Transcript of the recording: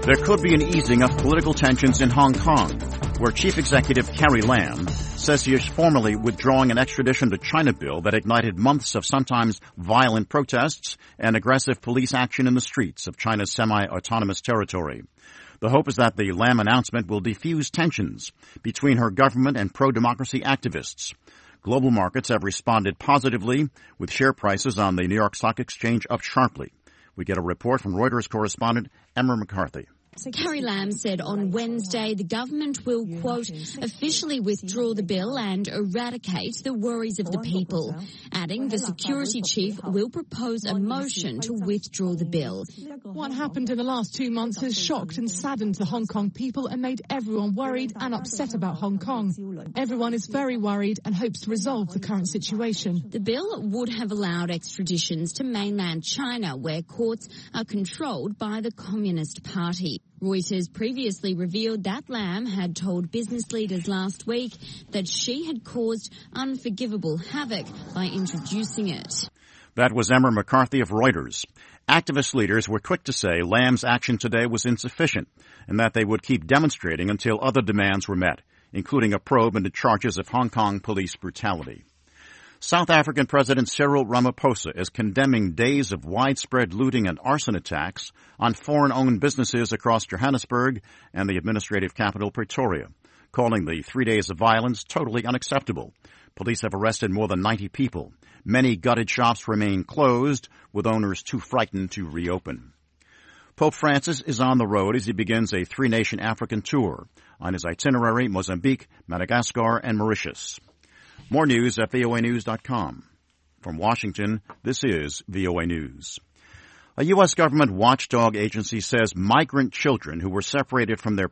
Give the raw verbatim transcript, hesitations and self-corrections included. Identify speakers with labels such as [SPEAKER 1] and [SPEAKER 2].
[SPEAKER 1] There could be an easing of political tensions in Hong Kong, where Chief Executive Carrie Lam says he is formally withdrawing an extradition to China bill that ignited months of sometimes violent protests and aggressive police action in the streets of China's semi-autonomous territory. The hope is that the Lam announcement will defuse tensions between her government and pro-democracy activists. Global markets have responded positively, with share prices on the New York Stock Exchange up sharply. We get a report from Reuters correspondent Emma McCarthy.
[SPEAKER 2] So Carrie Lam said on Wednesday the government will, quote, officially withdraw the bill and eradicate the worries of the people, adding the security chief will propose a motion to withdraw the bill.
[SPEAKER 3] What happened in the last two months has shocked and saddened the Hong Kong people and made everyone worried and upset about Hong Kong. Everyone is very worried and hopes to resolve the current situation.
[SPEAKER 2] The bill would have allowed extraditions to mainland China, where courts are controlled by the Communist Party. Reuters previously revealed that Lam had told business leaders last week that she had caused unforgivable havoc by introducing it.
[SPEAKER 1] That was Emma McCarthy of Reuters. Activist leaders were quick to say Lam's action today was insufficient and that they would keep demonstrating until other demands were met, including a probe into charges of Hong Kong police brutality. South African President Cyril Ramaphosa is condemning days of widespread looting and arson attacks on foreign-owned businesses across Johannesburg and the administrative capital Pretoria, calling the three days of violence totally unacceptable. Police have arrested more than ninety people. Many gutted shops remain closed, with owners too frightened to reopen. Pope Francis is on the road as he begins a three-nation African tour. On his itinerary, Mozambique, Madagascar, and Mauritius. More news at V O A news dot com. From Washington, this is V O A News. A U S government watchdog agency says migrant children who were separated from their